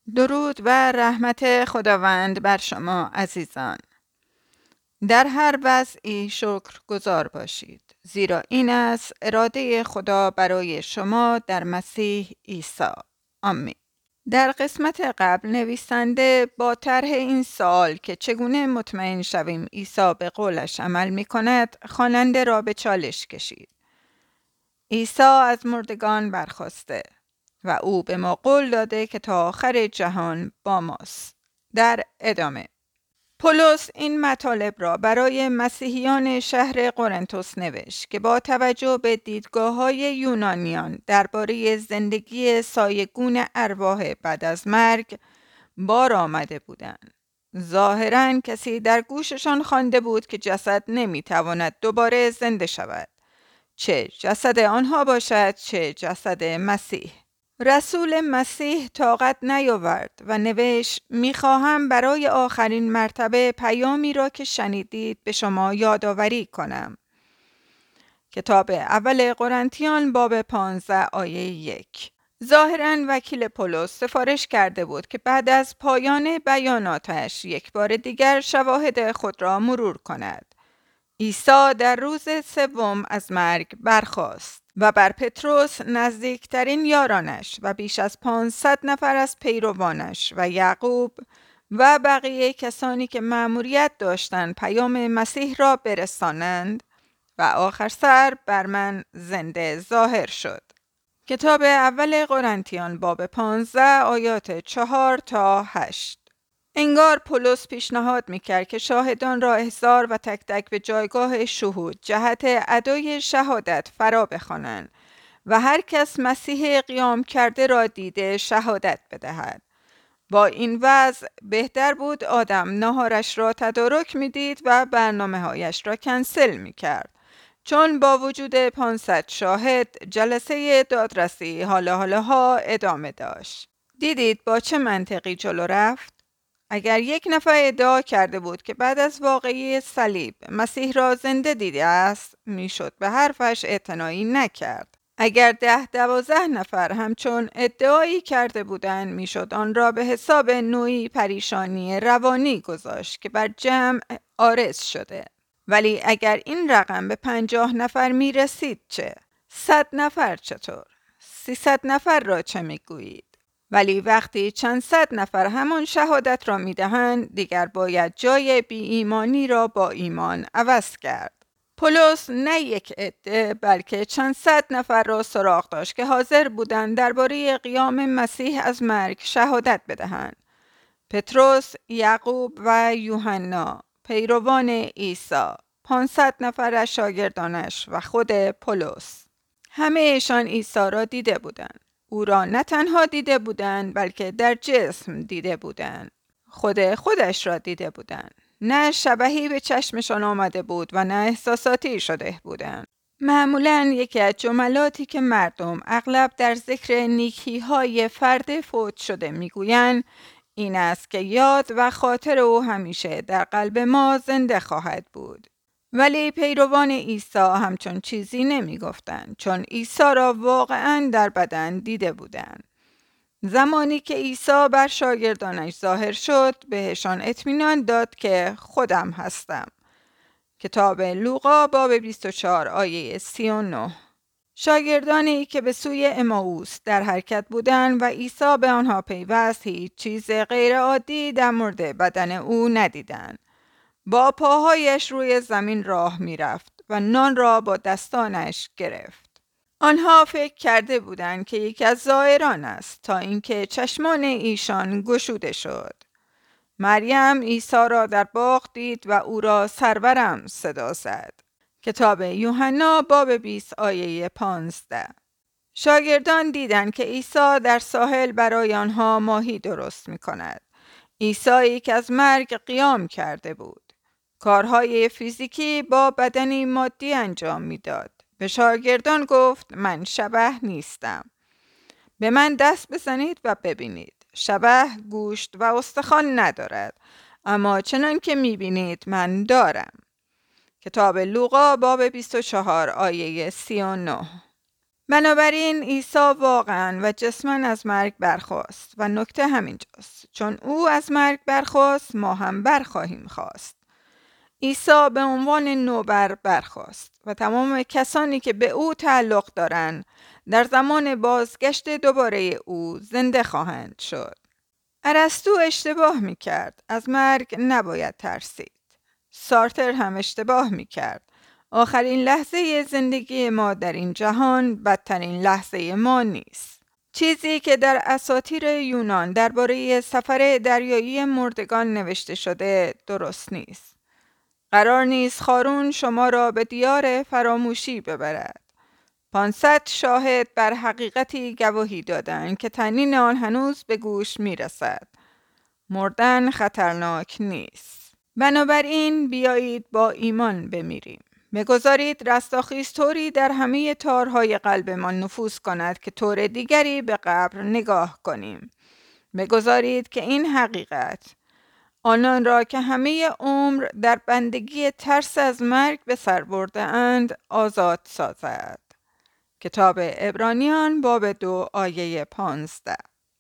درود و رحمت خداوند بر شما عزیزان. در هر وضعی شکرگزار باشید، زیرا این است اراده خدا برای شما در مسیح عیسی. آمین. در قسمت قبل نویسنده با طرح این سوال که چگونه مطمئن شویم عیسی به قولش عمل می کند، خواننده را به چالش کشید. عیسی از مردگان برخاسته و او به ما قول داده که تا آخر جهان با ماست. در ادامه پولس این مطالب را برای مسیحیان شهر قرنتس نوشت که با توجه به دیدگاه‌های یونانیان درباره زندگی سایگون ارواح بعد از مرگ بار آمده بودند. ظاهراً کسی در گوششان خوانده بود که جسد نمیتواند دوباره زنده شود، چه جسد آنها باشد چه جسد مسیح. رسول مسیح طاقت نیاورد و نوشت: میخواهم برای آخرین مرتبه پیامی را که شنیدید به شما یادآوری کنم. کتاب اول قرنتیان باب 15 آیه 1. ظاهراً وکیل پولس سفارش کرده بود که بعد از پایان بیاناتش یک بار دیگر شواهد خود را مرور کند. عیسی در روز سوم از مرگ برخاست و بر پتروس، نزدیکترین یارانش و بیش از 500 نفر از پیروانش و یعقوب و بقیه کسانی که مأموریت داشتند پیام مسیح را برسانند و آخر سر بر من زنده ظاهر شد. کتاب اول قرنتیان باب 15 آیات 4 تا 8. انگار پولس پیشنهاد میکرد که شاهدان را احضار و تک تک به جایگاه شهود جهت ادای شهادت فرا بخوانند و هر کس مسیح قیام کرده را دیده شهادت بدهد. با این وضع بهتر بود آدم ناهارش را تدارک میدید و برنامه‌هایش را کنسل میکرد، چون با وجود 500 شاهد جلسه دادرسی حالا ادامه داشت. دیدید با چه منطقی جلو رفت؟ اگر یک نفر ادعا کرده بود که بعد از واقعه صلیب مسیح را زنده دیده است، میشد به حرفش اعتنایی نکرد. اگر 10-12 نفر همچون ادعایی کرده بودند، میشد آن را به حساب نوعی پریشانی روانی گذاشت که بر جمع عارض شده. ولی اگر این رقم به 50 نفر می رسید چه؟ 100 نفر چطور؟ 300 نفر را چه می گویید؟ ولی وقتی چند صد نفر همان شهادت را می دهند، دیگر باید جای بی ایمانی را با ایمان عوض کرد. پولس نه یک عده بلکه چند صد نفر را سراغ داشت که حاضر بودند درباره قیام مسیح از مرگ شهادت بدهند. پتروس، یعقوب و یوحنا، پیروان عیسی، 500 نفر از شاگردانش و خود پولس، همه ایشان عیسی را دیده بودند. او را نه تنها دیده بودند بلکه در جسم دیده بودند. خودش را دیده بودند. نه شبحی به چشمشان آمده بود و نه احساساتی شده بودند. معمولاً یکی از جملاتی که مردم اغلب در ذکر نیکی‌های فرد فوت شده میگویند این است که یاد و خاطر او همیشه در قلب ما زنده خواهد بود. ولی پیروان عیسی همچون چیزی نمی گفتند، چون عیسی را واقعاً در بدن دیده بودند. زمانی که عیسی بر شاگردانش ظاهر شد، بهشان اطمینان داد که خودم هستم. کتاب لوقا باب 24 آیه 39. شاگردانی که به سوی امائوس در حرکت بودند و عیسی به آنها پیوست، هیچ چیز غیر عادی در مورد بدن او ندیدند. با پاهایش روی زمین راه می رفت و نان را با دستانش گرفت. آنها فکر کرده بودند که یکی از زائران است تا اینکه چشمان ایشان گشوده شد. مریم عیسی را در باغ دید و او را سرورم صدا زد. کتاب یوحنا باب 20 آیه 15. شاگردان دیدند که عیسی در ساحل برای آنها ماهی درست می کند. عیسی که از مرگ قیام کرده بود. کارهای فیزیکی با بدنی مادی انجام میداد. به شاگردان گفت: من شبح نیستم. به من دست بزنید و ببینید. شبح گوشت و استخوان ندارد، اما چنان که میبینید من دارم. کتاب لوقا باب 24 آیه 39. بنابراین عیسی واقعا و جسماً از مرگ برخاست و نکته همینجاست. چون او از مرگ برخاست، ما هم برخواهیم خاست. عیسی به عنوان نوبر برخاست و تمام کسانی که به او تعلق دارند در زمان بازگشت دوباره او زنده خواهند شد. ارسطو اشتباه می کرد. از مرگ نباید ترسید. سارتر هم اشتباه می کرد. آخرین لحظه زندگی ما در این جهان بدترین لحظه ما نیست. چیزی که در اساطیر یونان درباره سفر دریایی مردگان نوشته شده درست نیست. قرار نیست خارون شما را به دیار فراموشی ببرد. 500 شاهد بر حقیقتی گواهی دادند که طنین آن هنوز به گوش می رسد. مردن خطرناک نیست. بنابراین بیایید با ایمان بمیریم. بگذارید رستاخیز طوری در همه تارهای قلبمان نفوذ کند که طور دیگری به قبر نگاه کنیم. بگذارید که این حقیقت آنان را که همه عمر در بندگی ترس از مرگ به سر برده اند آزاد سازد. کتاب عبرانیان باب 2 آیه 15.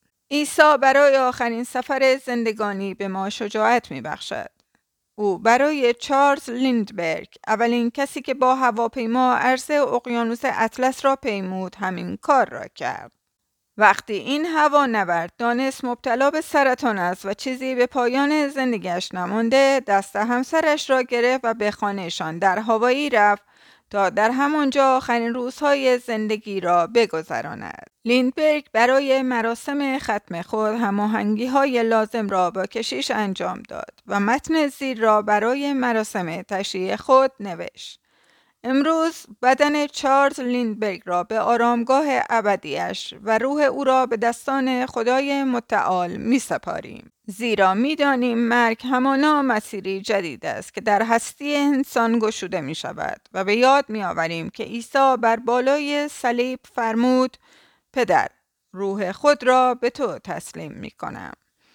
عیسی برای آخرین سفر زندگانی به ما شجاعت می بخشد. او برای چارلز لیندبرگ، اولین کسی که با هواپیما عرض اقیانوس اطلس را پیمود، همین کار را کرد. وقتی این هوانورد دانست مبتلا به سرطان است و چیزی به پایان زندگیش نمانده، دست همسرش را گرفت و به خانهشان در هاوایی رفت تا در همانجا آخرین روزهای زندگی را بگذراند. لیندبرگ برای مراسم ختم خود هماهنگی‌های لازم را با کشیش انجام داد و متن زیر را برای مراسم تشییع خود نوشت. امروز بدن چارلز لیندبرگ را به آرامگاه ابدیش و روح او را به دستان خدای متعال می سپاریم. زیرا می دانیم مرگ همانا مسیری جدید است که در هستی انسان گشوده می شود و به یاد می آوریم که عیسی بر بالای صلیب فرمود: پدر، روح خود را به تو تسلیم می کنم.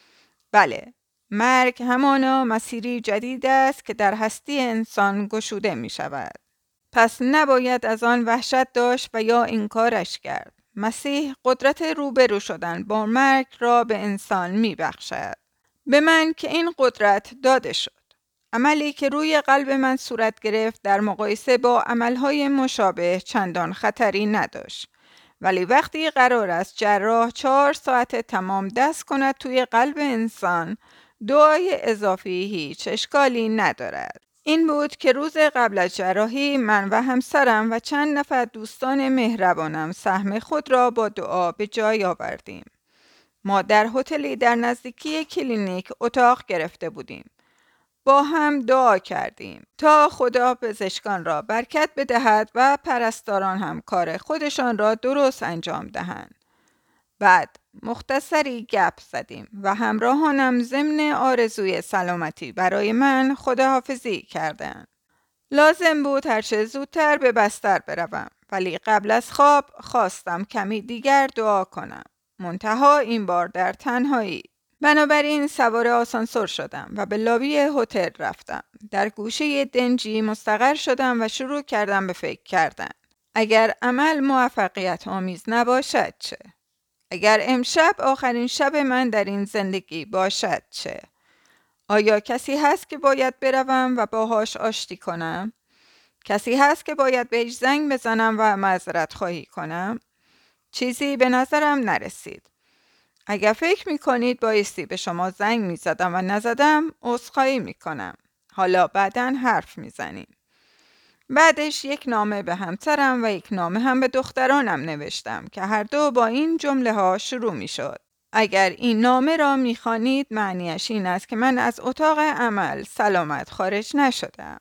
بله، مرگ همانا مسیری جدید است که در هستی انسان گشوده می شود. پس نباید از آن وحشت داشت و یا انکارش کرد. مسیح قدرت روبرو شدن با مرگ را به انسان می بخشد. به من که این قدرت داده شد. عملی که روی قلب من صورت گرفت در مقایسه با عملهای مشابه چندان خطری نداشت. ولی وقتی قرار است جراح 4 ساعت تمام دست کند توی قلب انسان، دعای اضافی هیچ اشکالی ندارد. این بود که روز قبل از جراحی من و همسرم و چند نفر دوستان مهربانم سهم خود را با دعا به جای آوردیم. ما در هتلی در نزدیکی کلینیک اتاق گرفته بودیم. با هم دعا کردیم تا خدا پزشکان را برکت بدهد و پرستاران هم کار خودشان را درست انجام دهند. بعد مختصری گپ زدیم و همراهانم ضمن آرزوی سلامتی برای من خداحافظی کردند. لازم بود هرچه زودتر به بستر بروم، ولی قبل از خواب خواستم کمی دیگر دعا کنم. منتها این بار در تنهایی. بنابراین سوار آسانسور شدم و به لابی هتل رفتم. در گوشه دنجی مستقر شدم و شروع کردم به فکر کردن. اگر عمل موفقیت آمیز نباشد چه؟ اگر امشب آخرین شب من در این زندگی باشد چه؟ آیا کسی هست که باید بروم و باهاش آشتی کنم؟ کسی هست که باید بهش زنگ بزنم و معذرت خواهی کنم؟ چیزی به نظرم نرسید. اگر فکر میکنید بایستی به شما زنگ میزدم و نزدم، عذرخواهی میکنم. حالا بعداً حرف میزنیم. بعدش یک نامه به همسرم و یک نامه هم به دخترانم نوشتم که هر دو با این جمله ها شروع می شد. اگر این نامه را می خوانید معنیش این است که من از اتاق عمل سلامت خارج نشدم.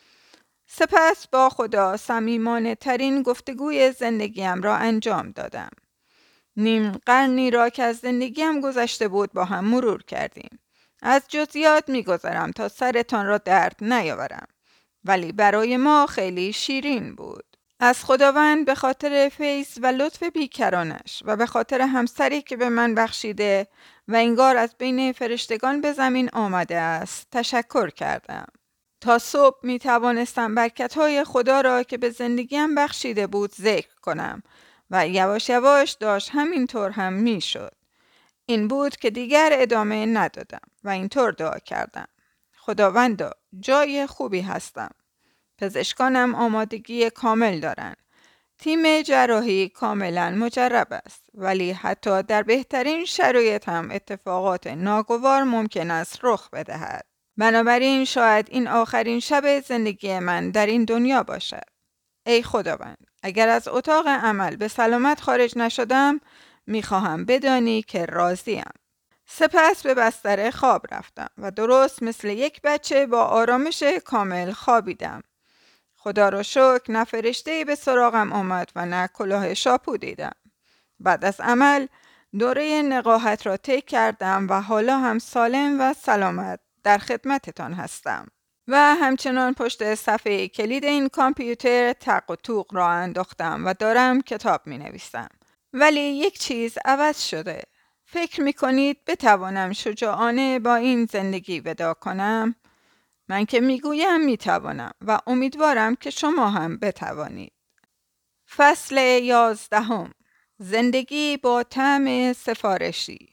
سپس با خدا صمیمانه ترین گفتگوی زندگیم را انجام دادم. نیم قرنی را که از زندگیم گذشته بود با هم مرور کردیم. از جزئیات می گذرم تا سرتان را درد نیاورم. ولی برای ما خیلی شیرین بود. از خداوند به خاطر فیض و لطف بیکرانش و به خاطر همسری که به من بخشیده و انگار از بین فرشتگان به زمین آمده است تشکر کردم. تا صبح می توانستم برکت‌های خدا را که به زندگیم بخشیده بود ذکر کنم و یواش یواش داشت همینطور هم میشد. این بود که دیگر ادامه ندادم و اینطور دعا کردم: خداوندا، جای خوبی هستم. پزشکانم آمادگی کامل دارند. تیم جراحی کاملا مجرب است، ولی حتی در بهترین شرایط هم اتفاقات ناگوار ممکن است رخ بدهد. بنابراین شاید این آخرین شب زندگی من در این دنیا باشد. ای خداوند، اگر از اتاق عمل به سلامت خارج نشدم، میخواهم بدانی که راضیم. سپس به بستر خواب رفتم و درست مثل یک بچه با آرامش کامل خوابیدم. خدا را شکر نه فرشته‌ای به سراغم آمد و نه کلاه شاپو دیدم. بعد از عمل دوره نقاهت را طی کردم و حالا هم سالم و سلامت در خدمتتان هستم. و همچنان پشت صفحه کلید این کامپیوتر تق و توق را انداختم و دارم کتاب می نویسم. ولی یک چیز عوض شده. فکر می کنید بتوانم شجاعانه با این زندگی وداع کنم؟ من که می گویم می توانم و امیدوارم که شما هم بتوانید. فصل 11. زندگی با طعم سفارشی.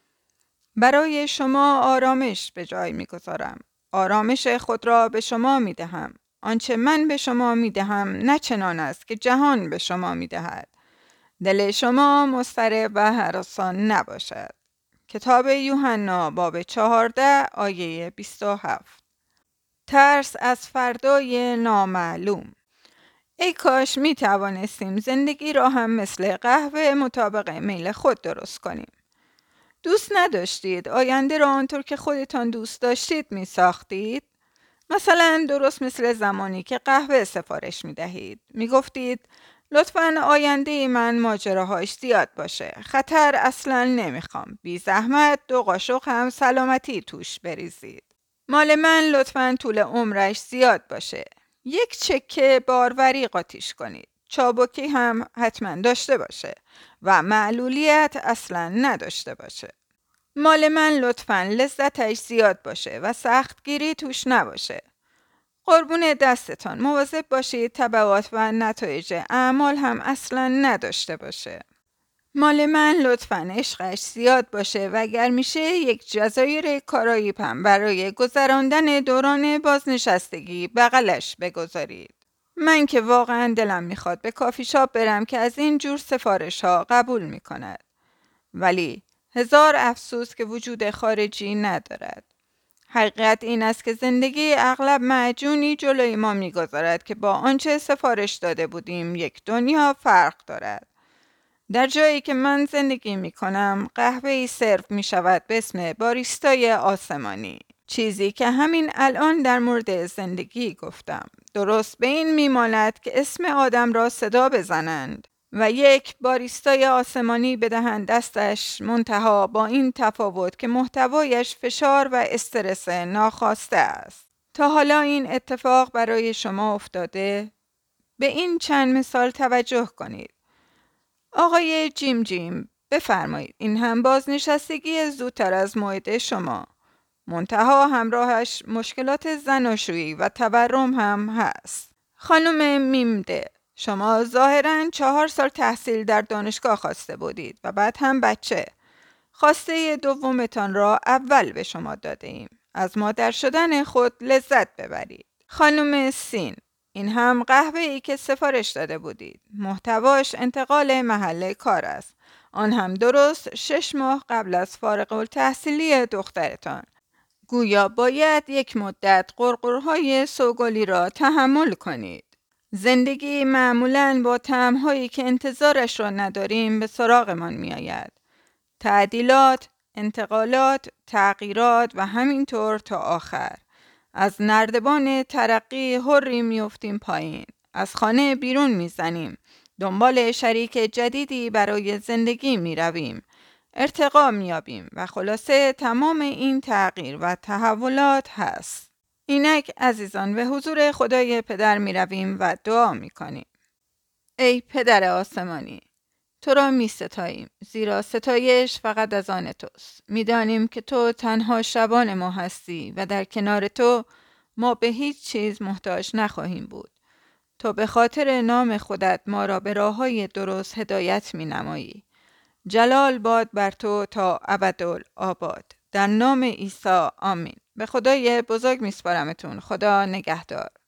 برای شما آرامش به جای می گذارم. آرامش خود را به شما می دهم. آنچه من به شما می دهم نه چنان است که جهان به شما می دهد. دل شما مضطرب و هراسان نباشد. کتاب یوحنا باب 14 آیه 27. ترس از فردای نامعلوم. ای کاش می توانستیم زندگی را هم مثل قهوه مطابق میل خود درست کنیم. دوست نداشتید آینده را آنطور که خودتان دوست داشتید می ساختید؟ مثلا درست مثل زمانی که قهوه سفارش می دهید. می گفتید لطفاً آینده من ماجراهاش زیاد باشه. خطر اصلاً نمیخوام. بی زحمت 2 قاشق هم سلامتی توش بریزید. مال من لطفاً طول عمرش زیاد باشه. 1 چکه باروری قاطیش کنید. چابکی هم حتما داشته باشه و معلولیت اصلاً نداشته باشه. مال من لطفاً لذتش زیاد باشه و سختگیری توش نباشه. قربون دستتان مواظب باشید تبعات و نتایج اعمال هم اصلاً نداشته باشه. مال من لطفاً عشقش زیاد باشه و اگر میشه 1 جزایر کارائیب هم برای گذراندن دوران بازنشستگی بغلش بگذارید. من که واقعاً دلم میخواد به کافی شاپ برم که از این جور سفارش ها قبول میکند. ولی هزار افسوس که وجود خارجی ندارد. حقیقت این است که زندگی اغلب معجونی جلوی ما میگذارد که با آنچه سفارش داده بودیم 1 دنیا فرق دارد. در جایی که من زندگی می کنم قهوه‌ای سرو می شود به اسم باریستای آسمانی. چیزی که همین الان در مورد زندگی گفتم. درست به این می ماند که اسم آدم را صدا بزنند و 1 باریستای آسمانی بدهند دستش، منتها با این تفاوت که محتوایش فشار و استرس ناخواسته است. تا حالا این اتفاق برای شما افتاده؟ به این چند مثال توجه کنید. آقای جیم بفرمایید، این هم بازنشستگی زودتر از موعد شما. منتها همراهش مشکلات زناشویی و تورم هم هست. خانم میمده، شما ظاهراً 4 سال تحصیل در دانشگاه خواسته بودید و بعد هم بچه. خواسته دومتان را اول به شما داده ایم. از مادر شدن خود لذت ببرید. خانم سین، این هم قهوه‌ای که سفارش داده بودید. محتواش انتقال محل کار است. آن هم درست 6 ماه قبل از فارغ التحصیلی دخترتان. گویا باید 1 مدت غرغرهای سوگلی را تحمل کنید. زندگی معمولاً با طعم‌هایی که انتظارش را نداریم به سراغمان می آید. تعدیلات، انتقالات، تغییرات و همینطور تا آخر. از نردبان ترقی حری میافتیم پایین. از خانه بیرون میزنیم. دنبال شریک جدیدی برای زندگی میرویم. ارتقا میابیم و خلاصه تمام این تغییر و تحولات هست. اینک عزیزان به حضور خدای پدر میرویم و دعا میکنیم. ای پدر آسمانی، تو را می ستاییم، زیرا ستایش فقط از آن توست. می دانیم که تو تنها شبان ما هستی و در کنار تو ما به هیچ چیز محتاج نخواهیم بود. تا به خاطر نام خودت ما را به راه‌های درست هدایت می‌نمایی. جلال باد بر تو تا ابدالآباد. در نام عیسی آمین. به خدای بزرگ میسپارمتون. خدا نگهدار.